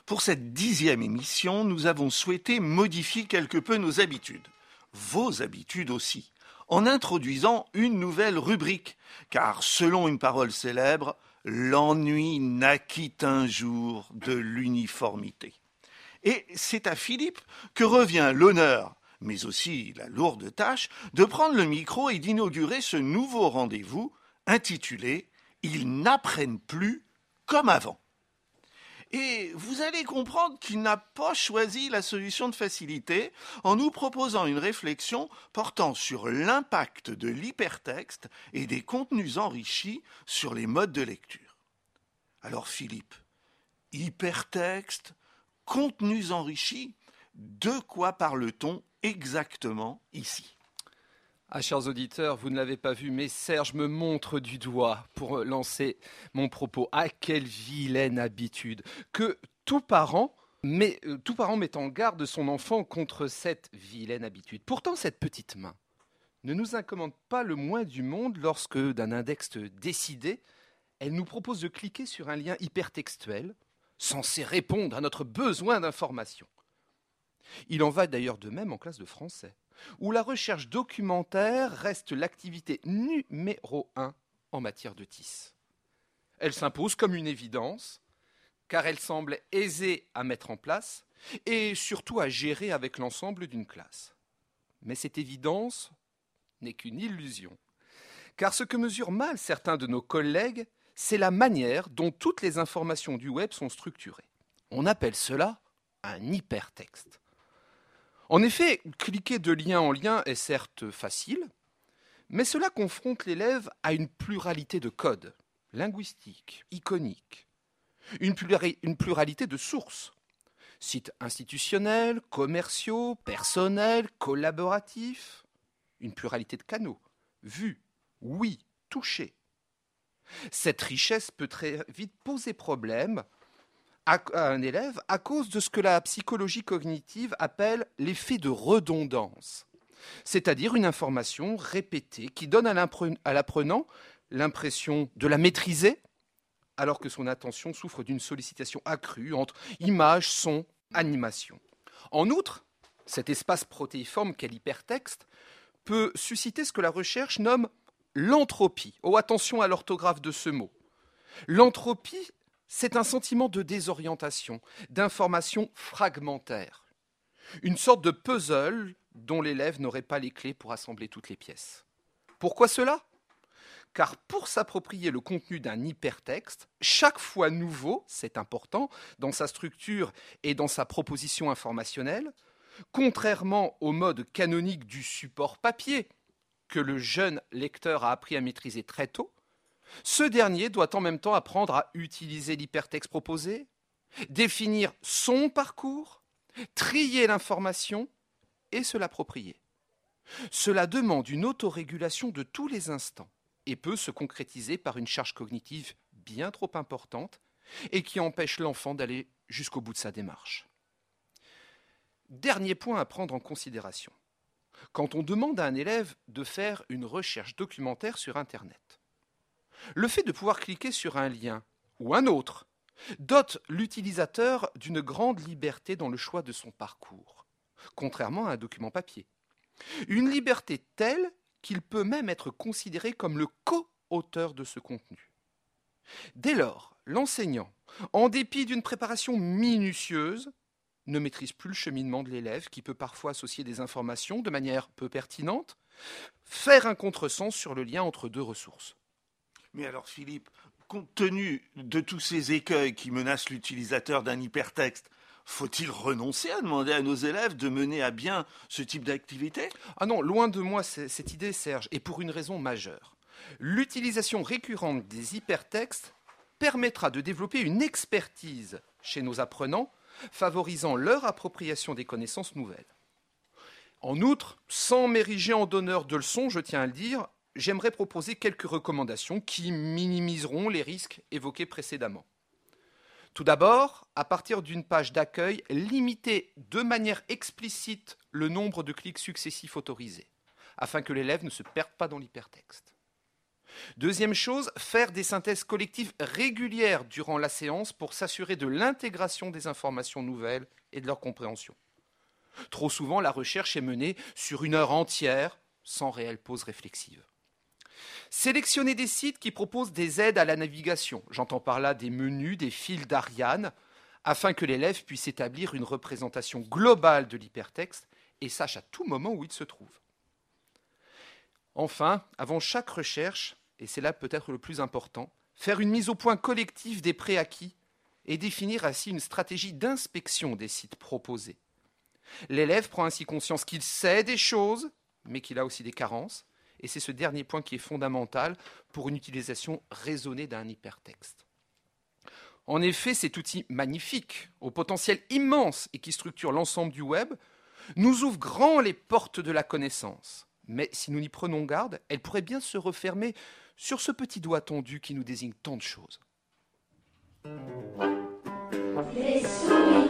Pour cette 10e émission, nous avons souhaité modifier quelque peu nos habitudes. Vos habitudes aussi. En introduisant une nouvelle rubrique. Car selon une parole célèbre, l'ennui naquit un jour de l'uniformité. Et c'est à Philippe que revient l'honneur, mais aussi la lourde tâche, de prendre le micro et d'inaugurer ce nouveau rendez-vous intitulé « Ils n'apprennent plus comme avant ». Et vous allez comprendre qu'il n'a pas choisi la solution de facilité en nous proposant une réflexion portant sur l'impact de l'hypertexte et des contenus enrichis sur les modes de lecture. Alors Philippe, hypertexte, contenus enrichis, de quoi parle-t-on exactement ici ? Ah, chers auditeurs, vous ne l'avez pas vu, mais Serge me montre du doigt pour lancer mon propos. Ah, quelle vilaine habitude que tout parent met en garde son enfant contre cette vilaine habitude. Pourtant, cette petite main ne nous incommode pas le moins du monde lorsque, d'un index décidé, elle nous propose de cliquer sur un lien hypertextuel censé répondre à notre besoin d'information. Il en va d'ailleurs de même en classe de français, où la recherche documentaire reste l'activité numéro 1 en matière de TIS. Elle s'impose comme une évidence, car elle semble aisée à mettre en place et surtout à gérer avec l'ensemble d'une classe. Mais cette évidence n'est qu'une illusion, car ce que mesurent mal certains de nos collègues, c'est la manière dont toutes les informations du web sont structurées. On appelle cela un hypertexte. En effet, cliquer de lien en lien est certes facile, mais cela confronte l'élève à une pluralité de codes, linguistiques, iconiques, une pluralité de sources, sites institutionnels, commerciaux, personnels, collaboratifs, une pluralité de canaux, vus, oui, touchés. Cette richesse peut très vite poser problème à un élève à cause de ce que la psychologie cognitive appelle l'effet de redondance, c'est-à-dire une information répétée qui donne à l'apprenant l'impression de la maîtriser alors que son attention souffre d'une sollicitation accrue entre images, sons, animations. En outre, cet espace protéiforme qu'est l'hypertexte peut susciter ce que la recherche nomme l'entropie. Oh, attention à l'orthographe de ce mot. L'entropie, c'est un sentiment de désorientation, d'information fragmentaire. Une sorte de puzzle dont l'élève n'aurait pas les clés pour assembler toutes les pièces. Pourquoi cela ? Car pour s'approprier le contenu d'un hypertexte, chaque fois nouveau, c'est important, dans sa structure et dans sa proposition informationnelle, contrairement au mode canonique du support papier, que le jeune lecteur a appris à maîtriser très tôt, ce dernier doit en même temps apprendre à utiliser l'hypertexte proposé, définir son parcours, trier l'information et se l'approprier. Cela demande une autorégulation de tous les instants et peut se concrétiser par une charge cognitive bien trop importante et qui empêche l'enfant d'aller jusqu'au bout de sa démarche. Dernier point à prendre en considération. Quand on demande à un élève de faire une recherche documentaire sur Internet, le fait de pouvoir cliquer sur un lien ou un autre dote l'utilisateur d'une grande liberté dans le choix de son parcours, contrairement à un document papier. Une liberté telle qu'il peut même être considéré comme le co-auteur de ce contenu. Dès lors, l'enseignant, en dépit d'une préparation minutieuse, ne maîtrise plus le cheminement de l'élève qui peut parfois associer des informations de manière peu pertinente, faire un contresens sur le lien entre deux ressources. Mais alors Philippe, compte tenu de tous ces écueils qui menacent l'utilisateur d'un hypertexte, faut-il renoncer à demander à nos élèves de mener à bien ce type d'activité ? Ah non, loin de moi cette idée, Serge, et pour une raison majeure. L'utilisation récurrente des hypertextes permettra de développer une expertise chez nos apprenants, favorisant leur appropriation des connaissances nouvelles. En outre, sans m'ériger en donneur de leçons, je tiens à le dire, j'aimerais proposer quelques recommandations qui minimiseront les risques évoqués précédemment. Tout d'abord, à partir d'une page d'accueil, limitez de manière explicite le nombre de clics successifs autorisés, afin que l'élève ne se perde pas dans l'hypertexte. Deuxième chose, faire des synthèses collectives régulières durant la séance pour s'assurer de l'intégration des informations nouvelles et de leur compréhension. Trop souvent, la recherche est menée sur une heure entière, sans réelle pause réflexive. Sélectionner des sites qui proposent des aides à la navigation, j'entends par là des menus, des fils d'Ariane, afin que l'élève puisse établir une représentation globale de l'hypertexte et sache à tout moment où il se trouve. Enfin, avant chaque recherche, et c'est là peut-être le plus important, faire une mise au point collective des préacquis et définir ainsi une stratégie d'inspection des sites proposés. L'élève prend ainsi conscience qu'il sait des choses, mais qu'il a aussi des carences, et c'est ce dernier point qui est fondamental pour une utilisation raisonnée d'un hypertexte. En effet, cet outil magnifique, au potentiel immense et qui structure l'ensemble du web, nous ouvre grand les portes de la connaissance. Mais si nous n'y prenons garde, elle pourrait bien se refermer sur ce petit doigt tendu qui nous désigne tant de choses. Les souris.